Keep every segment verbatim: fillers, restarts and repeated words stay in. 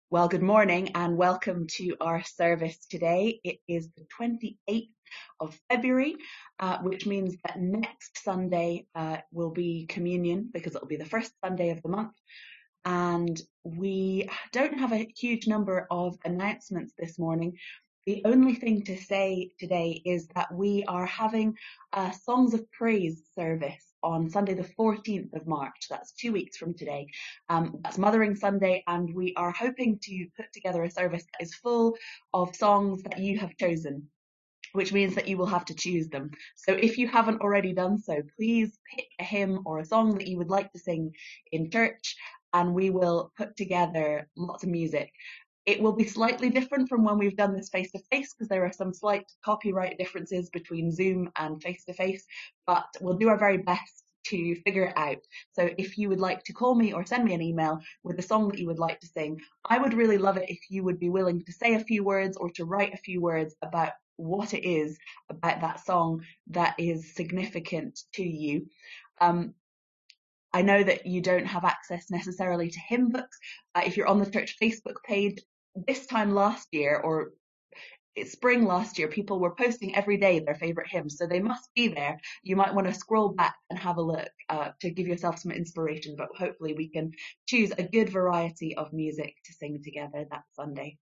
Well, good morning and welcome to our service today. It is the twenty-eighth of February, uh, which means that next Sunday uh, will be communion because it'll be the first Sunday of the month. And we don't have a huge number of announcements this morning. The only thing to say today is that we are having a Songs of Praise service on Sunday the fourteenth of March. That's two weeks from today. Um, that's Mothering Sunday, and we are hoping to put together a service that is full of songs that you have chosen, which means that you will have to choose them. So if you haven't already done so, please pick a hymn or a song that you would like to sing in church, and we will put together lots of music. It will be slightly different from when we've done this face-to-face because there are some slight copyright differences between Zoom and face-to-face, but we'll do our very best to figure it out. So if you would like to call me or send me an email with a song that you would like to sing, I would really love it if you would be willing to say a few words or to write a few words about what it is about that song that is significant to you. Um, I know that you don't have access necessarily to hymn books. Uh, if you're on the church Facebook page, this time last year, or it's spring last year, people were posting every day their favourite hymns, so they must be there. You might want to scroll back and have a look uh, to give yourself some inspiration, but hopefully we can choose a good variety of music to sing together that Sunday.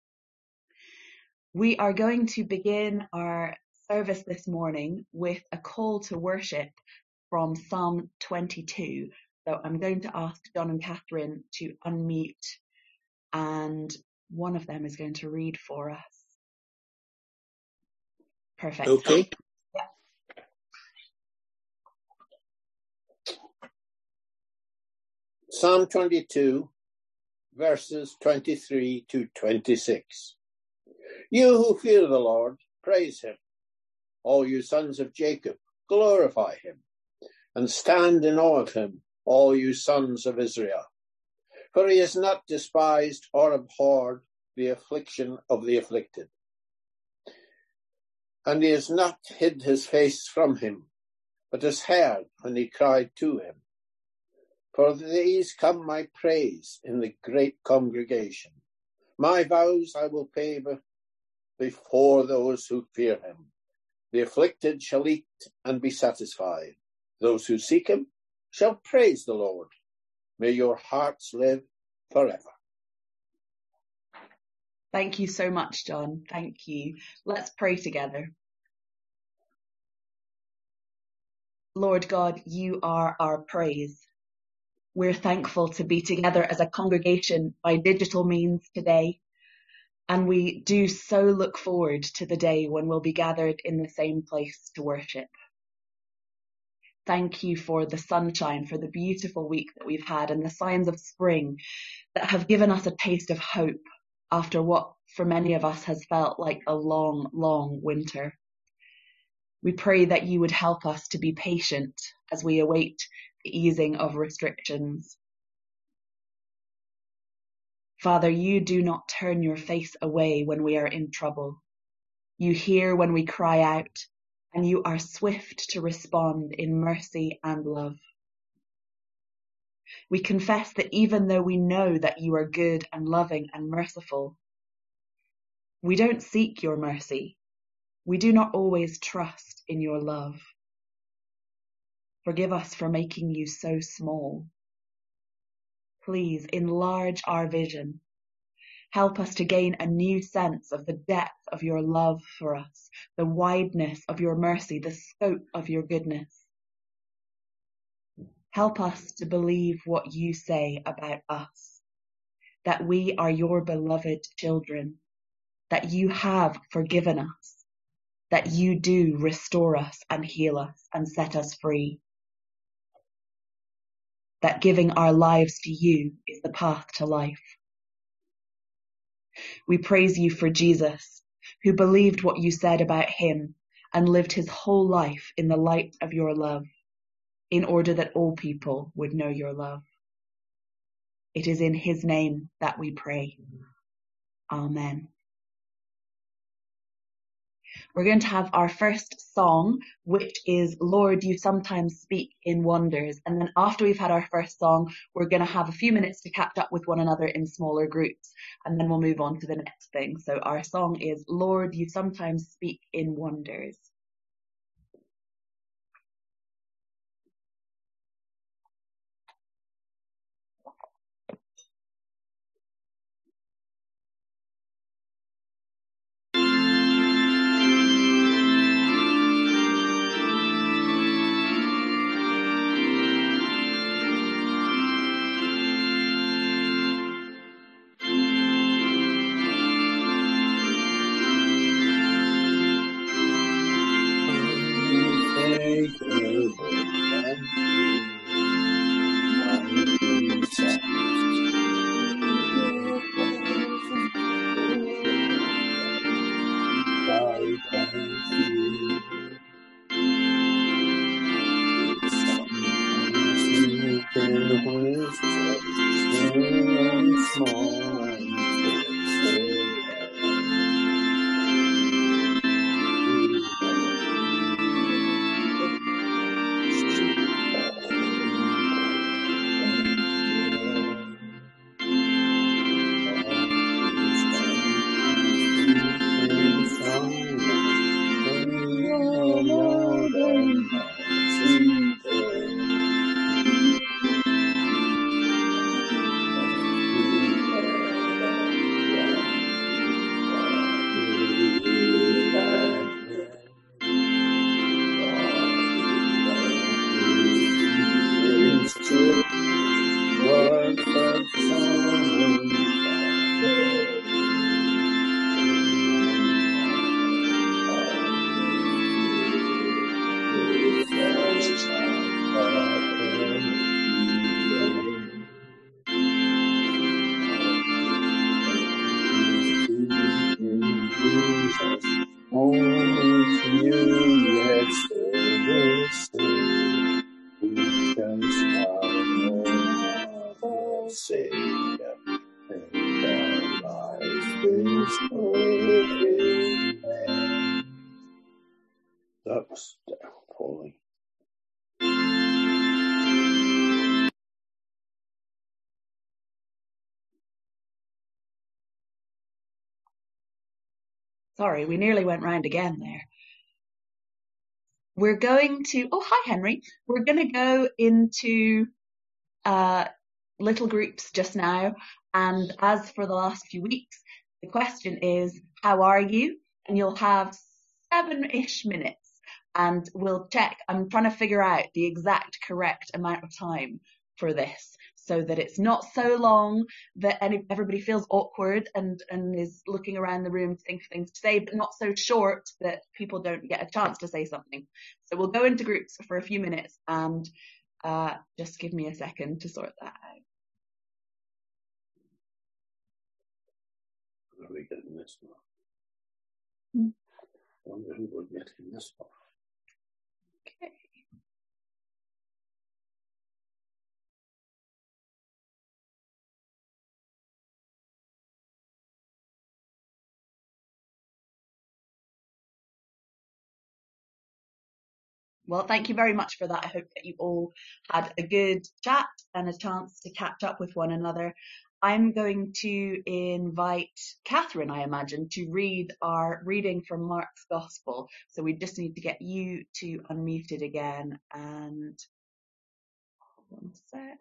We are going to begin our service this morning with a call to worship from Psalm twenty-two. So I'm going to ask John and Catherine to unmute, and one of them is going to read for us. Perfect. Okay. Yeah. Psalm twenty-two, verses twenty-three to twenty-six. You who fear the Lord, praise him. All you sons of Jacob, glorify him. And stand in awe of him, all you sons of Israel. For he has not despised or abhorred the affliction of the afflicted. And he has not hid his face from him, but has heard when he cried to him. For these come my praise in the great congregation. My vows I will pay before those who fear him. The afflicted shall eat and be satisfied. Those who seek him shall praise the Lord. May your hearts live forever. Thank you so much, John. Thank you. Let's pray together. Lord God, you are our praise. We're thankful to be together as a congregation by digital means today, and we do so look forward to the day when we'll be gathered in the same place to worship. Thank you for the sunshine, for the beautiful week that we've had and the signs of spring that have given us a taste of hope after what for many of us has felt like a long, long winter. We pray that you would help us to be patient as we await the easing of restrictions. Father, you do not turn your face away when we are in trouble. You hear when we cry out, and you are swift to respond in mercy and love. We confess that even though we know that you are good and loving and merciful, we don't seek your mercy. We do not always trust in your love. Forgive us for making you so small. Please enlarge our vision. Help us to gain a new sense of the depth of your love for us, the wideness of your mercy, the scope of your goodness. Help us to believe what you say about us, that we are your beloved children, that you have forgiven us, that you do restore us and heal us and set us free, that giving our lives to you is the path to life. We praise you for Jesus, who believed what you said about him and lived his whole life in the light of your love, in order that all people would know your love. It is in his name that we pray. Amen. We're going to have our first song, which is Lord, You Sometimes Speak in Wonders. And then after we've had our first song, we're going to have a few minutes to catch up with one another in smaller groups. And then we'll move on to the next thing. So our song is Lord, You Sometimes Speak in Wonders. That was appalling. Sorry, we nearly went round again there. We're going to, oh, hi, Henry. We're going to go into uh, little groups just now. And as for the last few weeks, the question is, how are you? And you'll have seven-ish minutes. And we'll check. I'm trying to figure out the exact correct amount of time for this so that it's not so long that any, everybody feels awkward and, and is looking around the room to think of things to say, but not so short that people don't get a chance to say something. So we'll go into groups for a few minutes and uh, just give me a second to sort that out. What are we getting this one? Hmm. I wonder who we're getting this one. Okay. Well, thank you very much for that. I hope that you all had a good chat and a chance to catch up with one another. I'm going to invite Catherine, I imagine, to read our reading from Mark's Gospel. So we just need to get you to unmuted again. And one sec.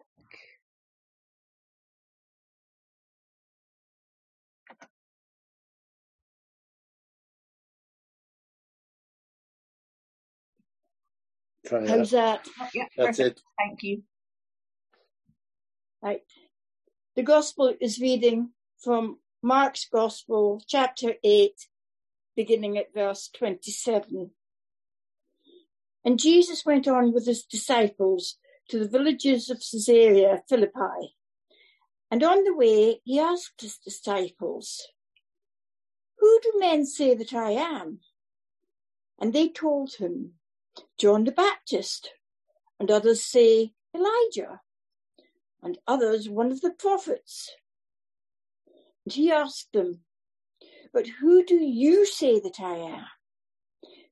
Try How's that? Oh, yeah, That's perfect. it. Thank you. Right. The Gospel is reading from Mark's Gospel, chapter eight, beginning at verse twenty-seven. And Jesus went on with his disciples to the villages of Caesarea Philippi. And on the way, he asked his disciples, "Who do men say that I am?" And they told him, "John the Baptist, and others say Elijah, and others one of the prophets." And he asked them, "But who do you say that I am?"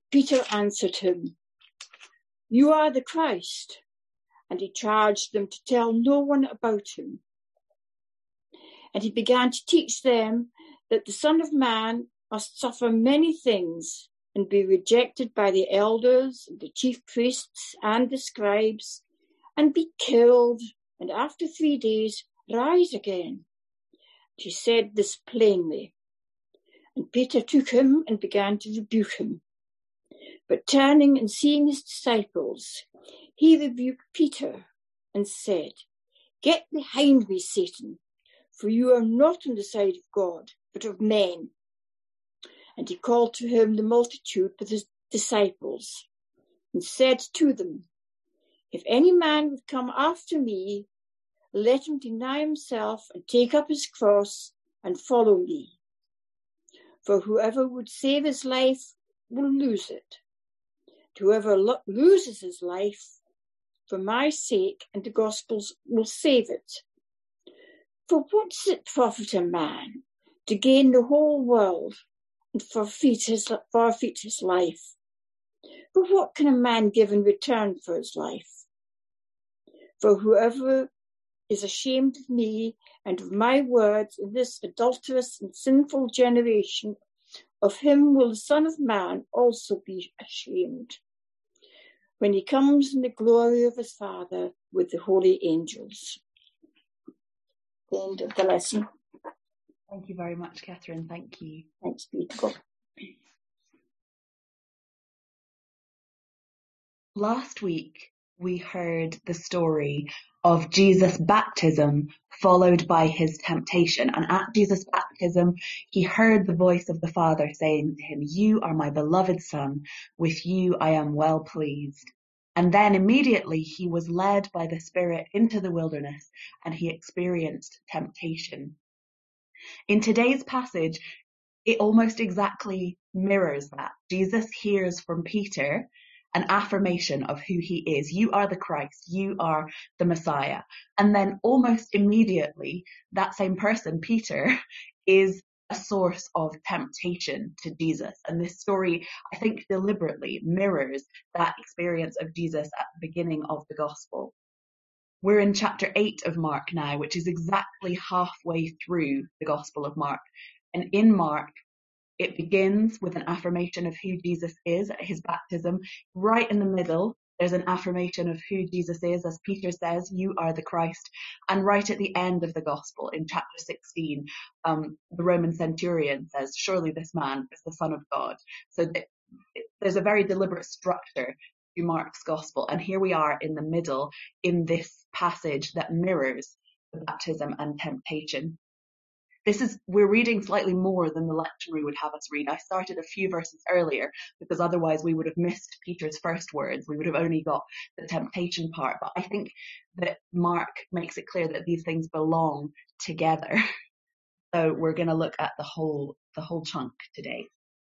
Peter answered him, "You are the Christ." And he charged them to tell no one about him. And he began to teach them that the Son of Man must suffer many things and be rejected by the elders and the chief priests and the scribes, and be killed, and after three days rise again. He said this plainly. And Peter took him and began to rebuke him. But turning and seeing his disciples, he rebuked Peter and said, "Get behind me, Satan, for you are not on the side of God, but of men." And he called to him the multitude with his disciples, and said to them, "If any man would come after me, let him deny himself and take up his cross and follow me. For whoever would save his life will lose it. Whoever lo- loses his life for my sake and the gospel's will save it. For what does it profit a man to gain the whole world and forfeit his, forfeit his life? For what can a man give in return for his life? For whoever is ashamed of me and of my words in this adulterous and sinful generation, of him will the Son of Man also be ashamed, when he comes in the glory of his Father with the holy angels." The end of the lesson. Thank you very much, Catherine. Thank you. Thanks be to God. Last week, we heard the story of Jesus' baptism followed by his temptation. And at Jesus' baptism, he heard the voice of the Father saying to him, "You are my beloved Son. With you I am well pleased." And then immediately he was led by the Spirit into the wilderness and he experienced temptation. In today's passage, it almost exactly mirrors that. Jesus hears from Peter an affirmation of who he is. You are the Christ. You are the Messiah. And then almost immediately, that same person, Peter, is a source of temptation to Jesus. And this story, I think, deliberately mirrors that experience of Jesus at the beginning of the gospel. We're in chapter eight of Mark now, which is exactly halfway through the Gospel of Mark. And in Mark, it begins with an affirmation of who Jesus is at his baptism. Right in the middle, there's an affirmation of who Jesus is, as Peter says, "You are the Christ." And right at the end of the Gospel, in chapter sixteen, um, the Roman centurion says, "Surely this man is the Son of God." So th- there's a very deliberate structure to Mark's Gospel. And here we are in the middle in this passage that mirrors the baptism and temptation. This is, we're reading slightly more than the lectionary would have us read. I started a few verses earlier because otherwise we would have missed Peter's first words. We would have only got the temptation part. But I think that Mark makes it clear that these things belong together. So we're going to look at the whole, the whole chunk today.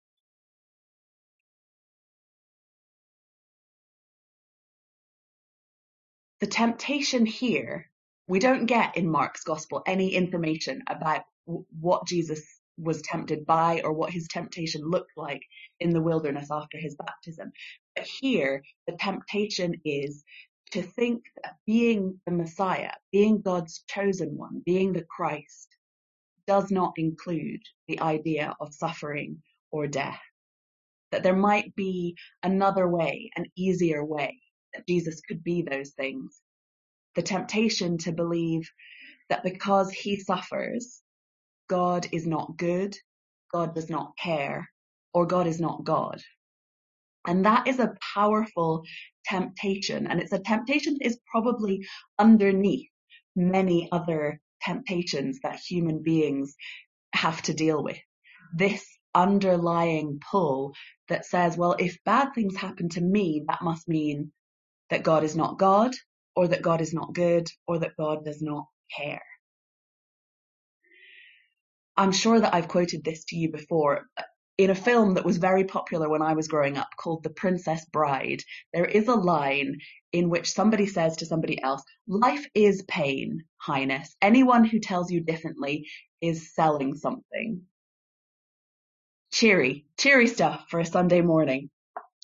The temptation here, we don't get in Mark's Gospel any information about w- what Jesus was tempted by or what his temptation looked like in the wilderness after his baptism. But here, the temptation is to think that being the Messiah, being God's chosen one, being the Christ, does not include the idea of suffering or death. That there might be another way, an easier way, that Jesus could be those things. The temptation to believe that because he suffers, God is not good, God does not care, or God is not God. And that is a powerful temptation. And it's a temptation that is probably underneath many other temptations that human beings have to deal with. This underlying pull that says, well, if bad things happen to me, that must mean that God is not God, or that God is not good, or that God does not care. I'm sure that I've quoted this to you before. In a film that was very popular when I was growing up called The Princess Bride, there is a line in which somebody says to somebody else, "Life is pain, Highness. Anyone who tells you differently is selling something." Cheery, cheery stuff for a Sunday morning.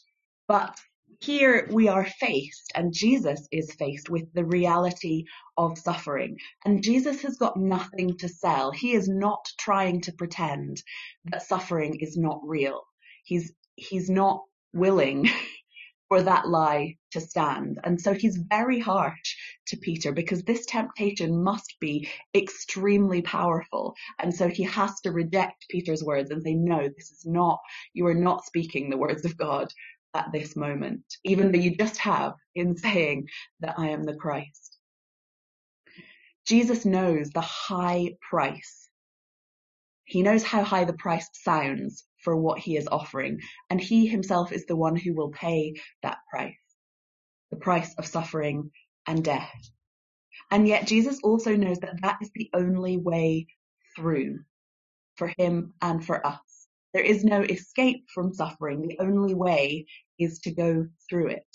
But here we are faced, and Jesus is faced with the reality of suffering. And Jesus has got nothing to sell. He is not trying to pretend that suffering is not real. He's, he's not willing for that lie to stand. And so he's very harsh to Peter, because this temptation must be extremely powerful. And so he has to reject Peter's words and say, no, this is not, you are not speaking the words of God at this moment, even though you just have in saying that I am the Christ. Jesus knows the high price. He knows how high the price sounds for what he is offering, and he himself is the one who will pay that price, the price of suffering and death. And yet Jesus also knows that that is the only way through for him and for us. There is no escape from suffering. The only way is to go through it.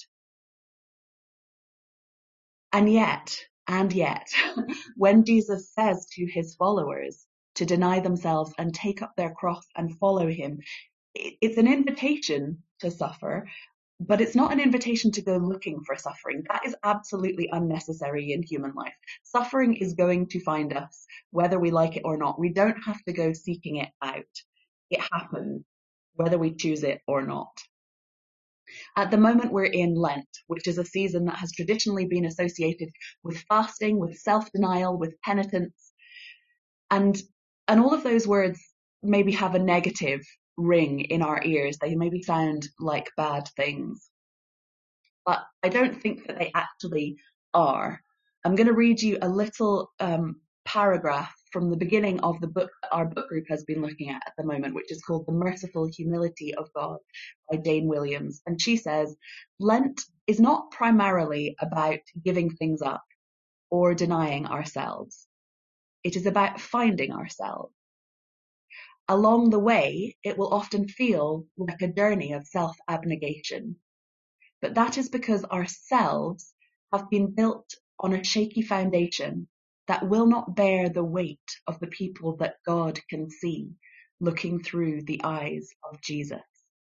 And yet, and yet, when Jesus says to his followers to deny themselves and take up their cross and follow him, it's an invitation to suffer, but it's not an invitation to go looking for suffering. That is absolutely unnecessary in human life. Suffering is going to find us, whether we like it or not. We don't have to go seeking it out. It happens, whether we choose it or not. At the moment, we're in Lent, which is a season that has traditionally been associated with fasting, with self-denial, with penitence. And, and all of those words maybe have a negative ring in our ears. They maybe sound like bad things. But I don't think that they actually are. I'm going to read you a little um, paragraph from the beginning of the book that our book group has been looking at at the moment, which is called The Merciful Humility of God by Dane Williams. And she says, Lent is not primarily about giving things up or denying ourselves. It is about finding ourselves. Along the way, it will often feel like a journey of self-abnegation. But that is because ourselves have been built on a shaky foundation that will not bear the weight of the people that God can see looking through the eyes of Jesus.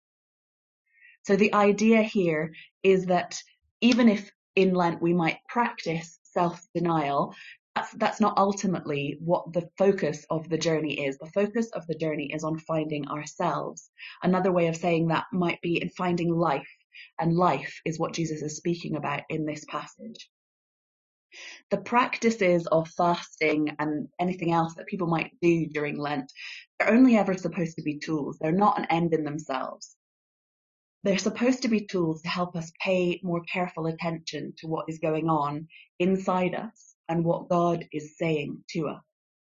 So the idea here is that even if in Lent we might practice self-denial, that's, that's not ultimately what the focus of the journey is. The focus of the journey is on finding ourselves. Another way of saying that might be in finding life, and life is what Jesus is speaking about in this passage. The practices of fasting and anything else that people might do during Lent, they're only ever supposed to be tools. They're not an end in themselves. They're supposed to be tools to help us pay more careful attention to what is going on inside us and what God is saying to us.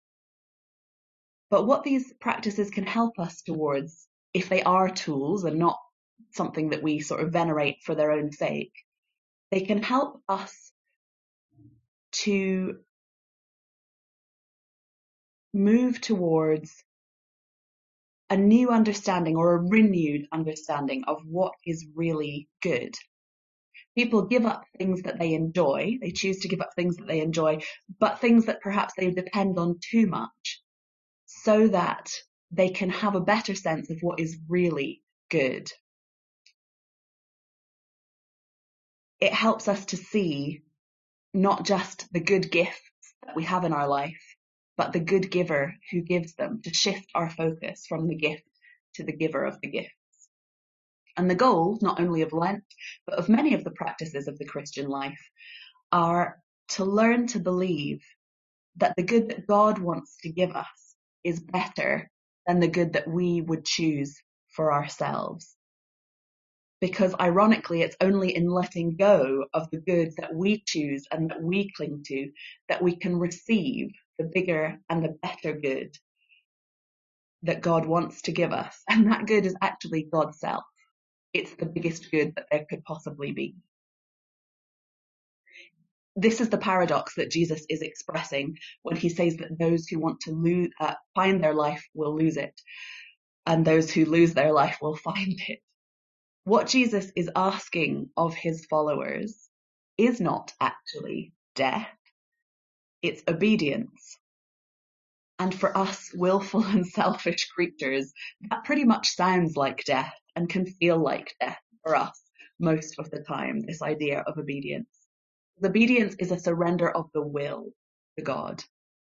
But what these practices can help us towards, if they are tools and not something that we sort of venerate for their own sake, they can help us to move towards a new understanding or a renewed understanding of what is really good. People give up things that they enjoy. They choose to give up things that they enjoy, but things that perhaps they depend on too much, so that they can have a better sense of what is really good. It helps us to see not just the good gifts that we have in our life, but the good giver who gives them, to shift our focus from the gift to the giver of the gifts. And the goal, not only of Lent, but of many of the practices of the Christian life, are to learn to believe that the good that God wants to give us is better than the good that we would choose for ourselves. Because ironically, it's only in letting go of the good that we choose and that we cling to that we can receive the bigger and the better good that God wants to give us. And that good is actually God's self. It's the biggest good that there could possibly be. This is the paradox that Jesus is expressing when he says that those who want to lose, uh, find their life will lose it, and those who lose their life will find it. What Jesus is asking of his followers is not actually death, it's obedience. And for us willful and selfish creatures, that pretty much sounds like death and can feel like death for us most of the time, this idea of obedience. Obedience is a surrender of the will to God.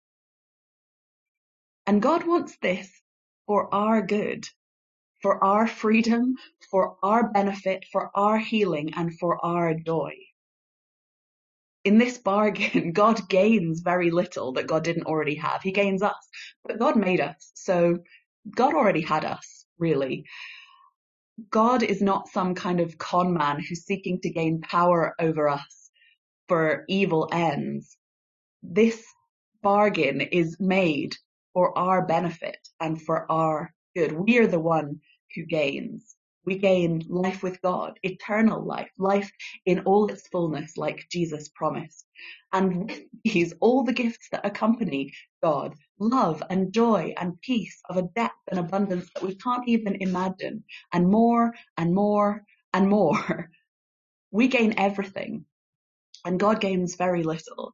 And God wants this for our good, for our freedom, for our benefit, for our healing, and for our joy. In this bargain, God gains very little that God didn't already have. He gains us, but God made us, so God already had us, really. God is not some kind of con man who's seeking to gain power over us for evil ends. This bargain is made for our benefit and for our good. We are the one who gains. We gain life with God, eternal life, life in all its fullness, like Jesus promised. And with these, all the gifts that accompany God, love and joy and peace of a depth and abundance that we can't even imagine, and more and more and more. We gain everything, and God gains very little.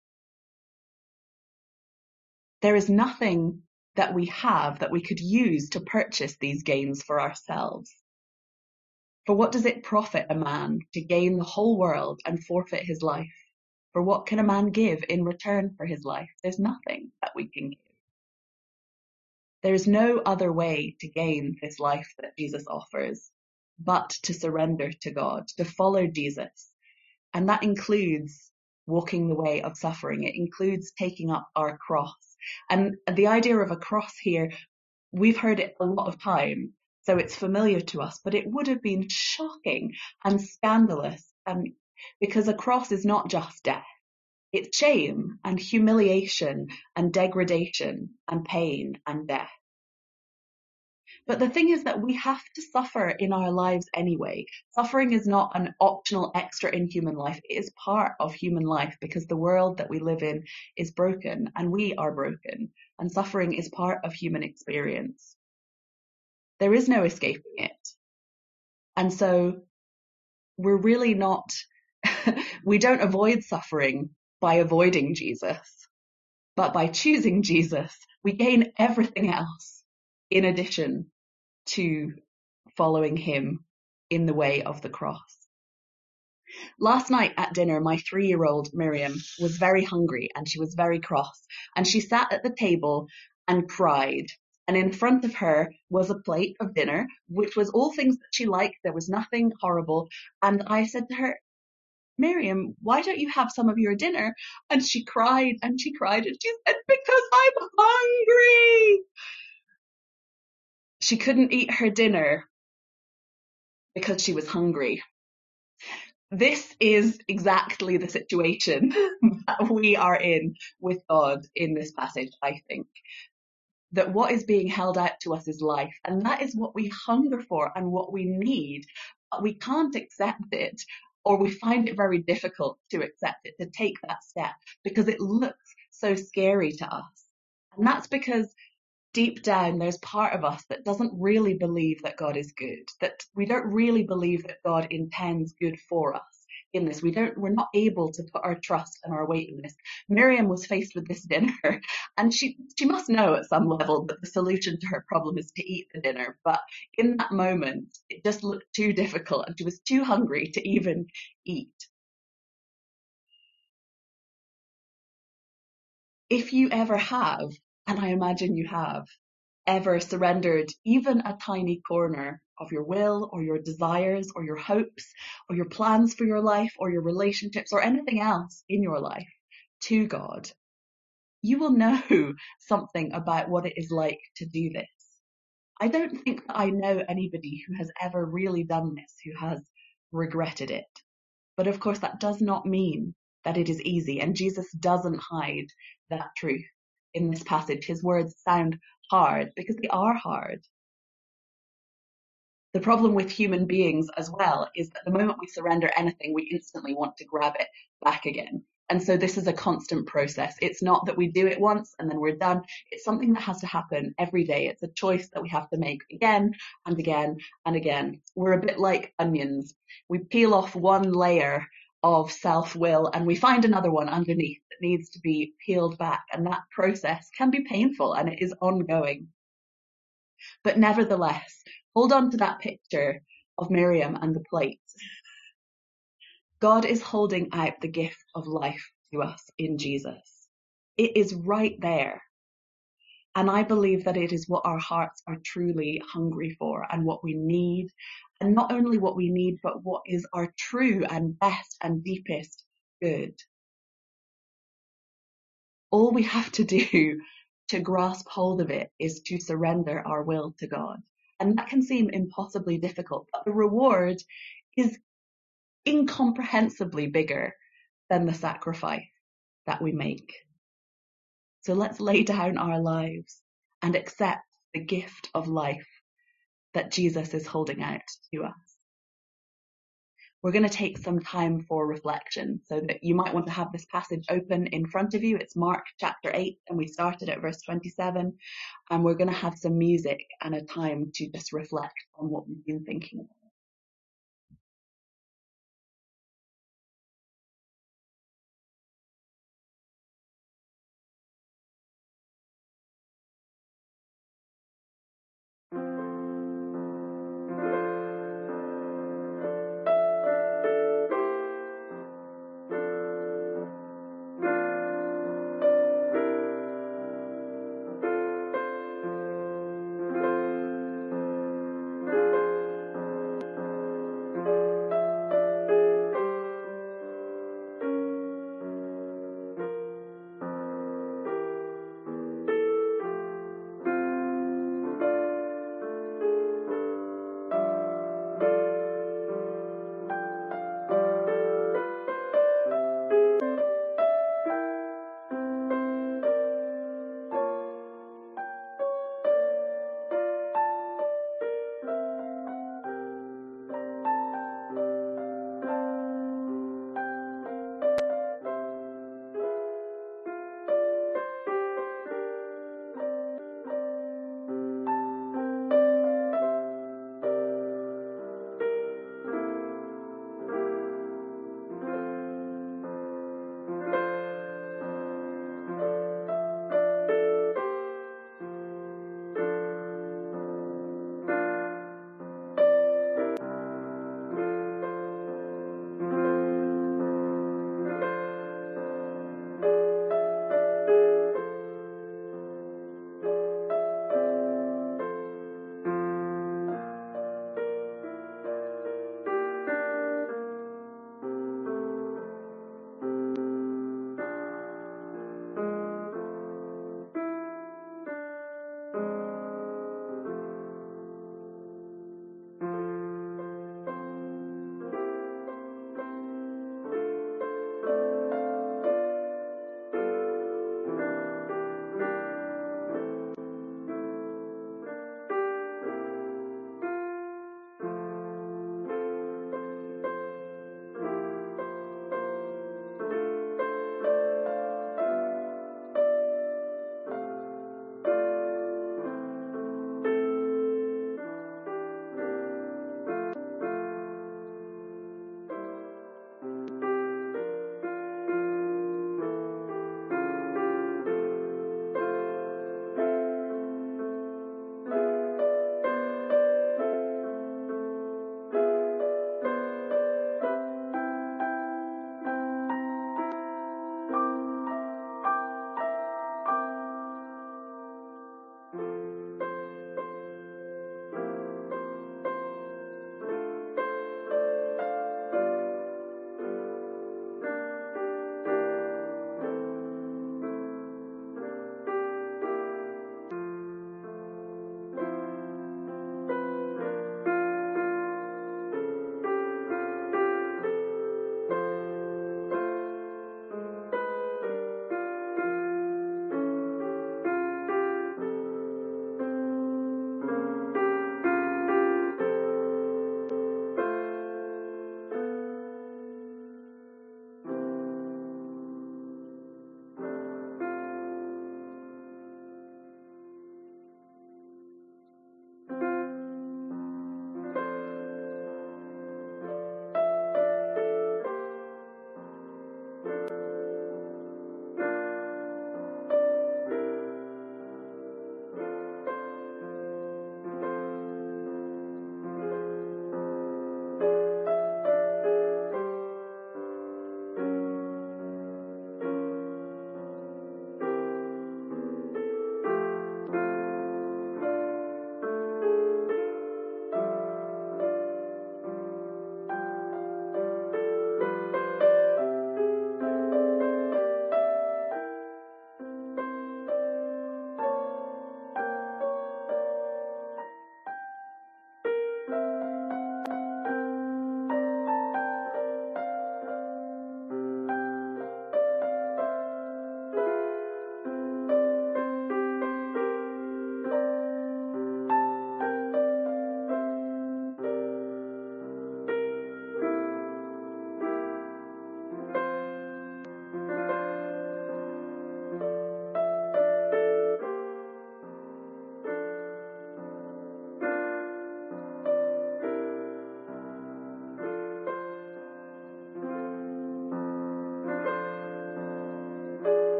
There is nothing that we have that we could use to purchase these gains for ourselves. For what does it profit a man to gain the whole world and forfeit his life? For what can a man give in return for his life? There's nothing that we can give. There's no other way to gain this life that Jesus offers but to surrender to God, to follow Jesus. And that includes walking the way of suffering. It includes taking up our cross. And the idea of a cross here, we've heard it a lot of times, so it's familiar to us, but it would have been shocking and scandalous, and because a cross is not just death. It's shame and humiliation and degradation and pain and death. But the thing is that we have to suffer in our lives anyway. Suffering is not an optional extra in human life. It is part of human life because the world that we live in is broken and we are broken, and suffering is part of human experience. There is no escaping it. And so we're really not, we don't avoid suffering by avoiding Jesus, but by choosing Jesus, we gain everything else in addition to following him in the way of the cross. Last night at dinner, my three-year-old Miriam was very hungry and she was very cross, and she sat at the table and cried. And in front of her was a plate of dinner, which was all things that she liked. There was nothing horrible. And I said to her, Miriam, why don't you have some of your dinner? And she cried and she cried and she said, because I'm hungry. She couldn't eat her dinner because she was hungry. This is exactly the situation that we are in with God in this passage, I think. That what is being held out to us is life, and that is what we hunger for and what we need. But we can't accept it, or we find it very difficult to accept it, to take that step, because it looks so scary to us. And that's because deep down, there's part of us that doesn't really believe that God is good, that we don't really believe that God intends good for us in this. We don't, we're not able to put our trust and our weight in this. Miriam was faced with this dinner, and she, she must know at some level that the solution to her problem is to eat the dinner. But in that moment, it just looked too difficult and she was too hungry to even eat. If you ever have, and I imagine you have, ever surrendered even a tiny corner of your will or your desires or your hopes or your plans for your life or your relationships or anything else in your life to God, you will know something about what it is like to do this. I don't think that I know anybody who has ever really done this, who has regretted it. But of course, that does not mean that it is easy, and Jesus doesn't hide that truth in this passage. His words sound hard because they are hard. The problem with human beings as well is that the moment we surrender anything, we instantly want to grab it back again. And so this is a constant process. It's not that we do it once and then we're done. It's something that has to happen every day. It's a choice that we have to make again and again and again. We're a bit like onions. We peel off one layer of self-will and we find another one underneath that needs to be peeled back. And that process can be painful and it is ongoing. But nevertheless, hold on to that picture of Miriam and the plate. God is holding out the gift of life to us in Jesus. It is right there. And I believe that it is what our hearts are truly hungry for and what we need. And not only what we need, but what is our true and best and deepest good. All we have to do to grasp hold of it is to surrender our will to God. And that can seem impossibly difficult, but the reward is incomprehensibly bigger than the sacrifice that we make. So let's lay down our lives and accept the gift of life that Jesus is holding out to us. We're going to take some time for reflection, so that you might want to have this passage open in front of you. It's Mark chapter eight, and we started at verse twenty-seven, and we're going to have some music and a time to just reflect on what we've been thinking about.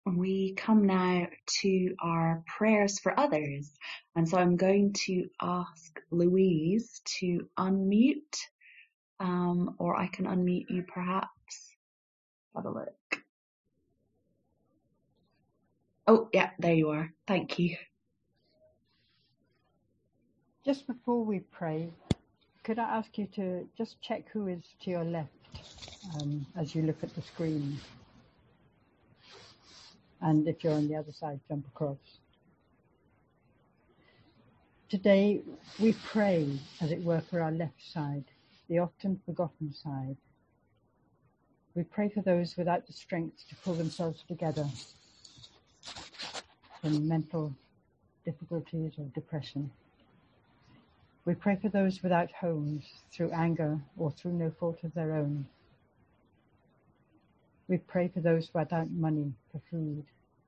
we come now to our prayers for others. And so I'm going to ask Louise to unmute, um, or I can unmute you perhaps. Have a look. Oh, yeah, there you are. Thank you. Just before we pray, could I ask you to just check who is to your left um, as you look at the screen? And if you're on the other side, jump across. Today, we pray, as it were, for our left side, the often forgotten side. We pray for those without the strength to pull themselves together from mental difficulties or depression. We pray for those without homes through anger or through no fault of their own. We pray for those without money for food.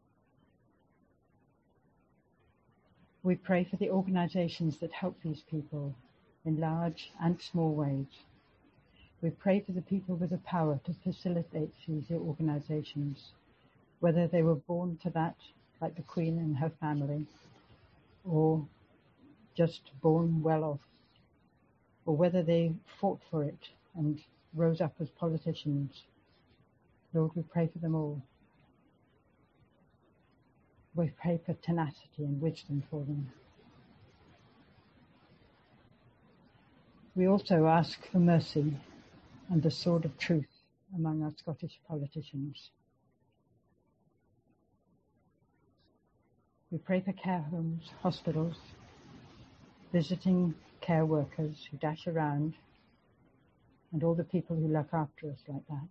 We pray for the organizations that help these people in large and small ways. We pray for the people with the power to facilitate these organizations, whether they were born to that, like the Queen and her family, or just born well off, or whether they fought for it and rose up as politicians. Lord, we pray for them all. We pray for tenacity and wisdom for them. We also ask for mercy and the sword of truth among our Scottish politicians. We pray for care homes, hospitals, visiting care workers who dash around, and all the people who look after us like that.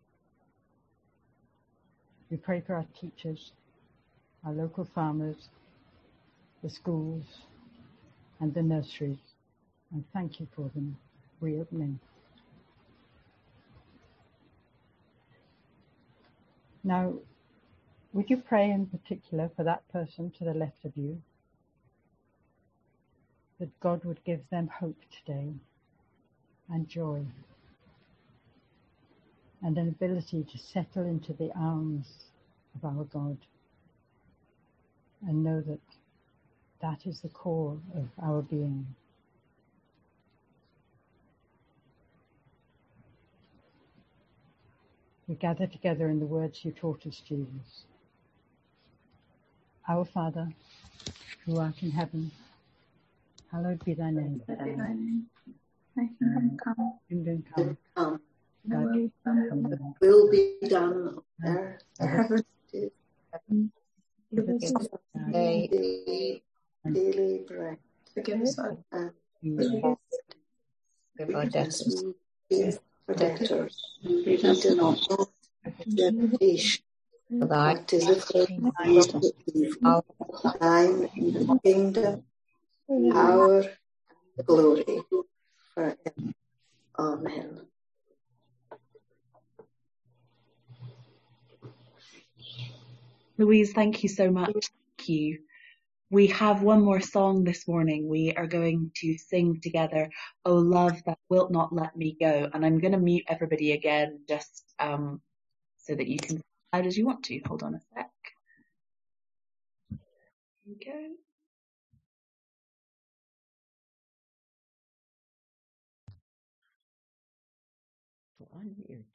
We pray for our teachers, our local farmers, the schools, and the nurseries, and thank you for them reopening. Now, would you pray in particular for that person to the left of you, that God would give them hope today and joy and an ability to settle into the arms of our God and know that that is the core of our being. We gather together in the words you taught us, Jesus. Our Father, who art in heaven, hallowed be thy name. Thy kingdom come. Kingdom come. Come. Thy Will kingdom will be done on earth as Heaven. it is. Give us Give us our daily, daily bread. Forgive us our and debts Give our debtors. as we give our debtors. Lead us not into temptation, For thy but deliver us from evil. Thine is the kingdom, power, and glory forever. Amen. Louise, thank you so much. Thank you. We have one more song this morning. We are going to sing together, "O Love That Wilt Not Let Me Go." And I'm going to mute everybody again just um, so that you can sing as loud as you want to. Hold on a sec. Here we go. Unmute.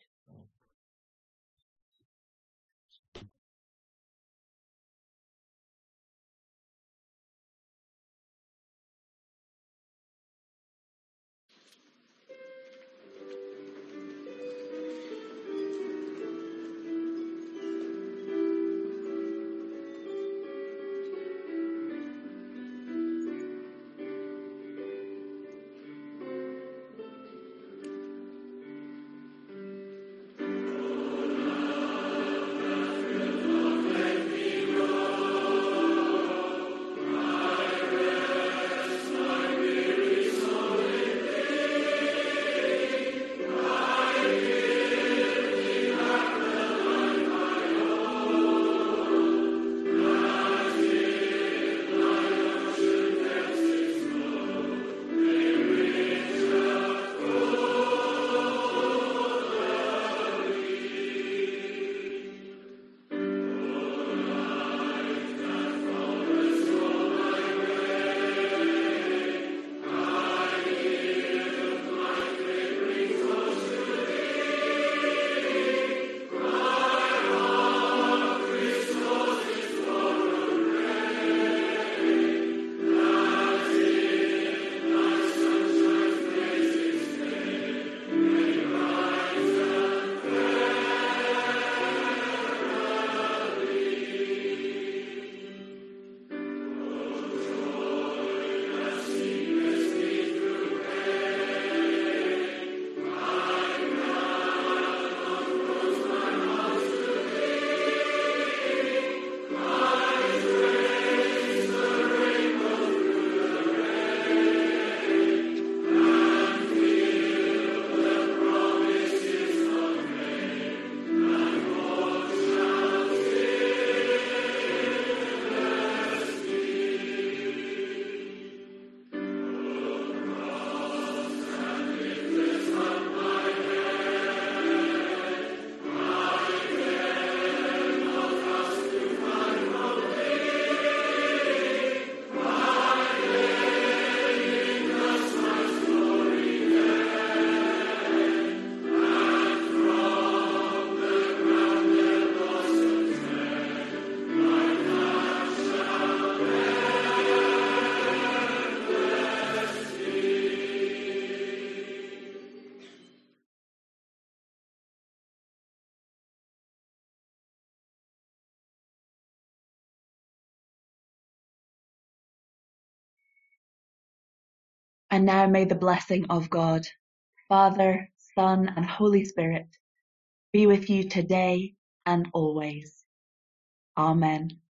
And now may the blessing of God, Father, Son, and Holy Spirit be with you today and always. Amen.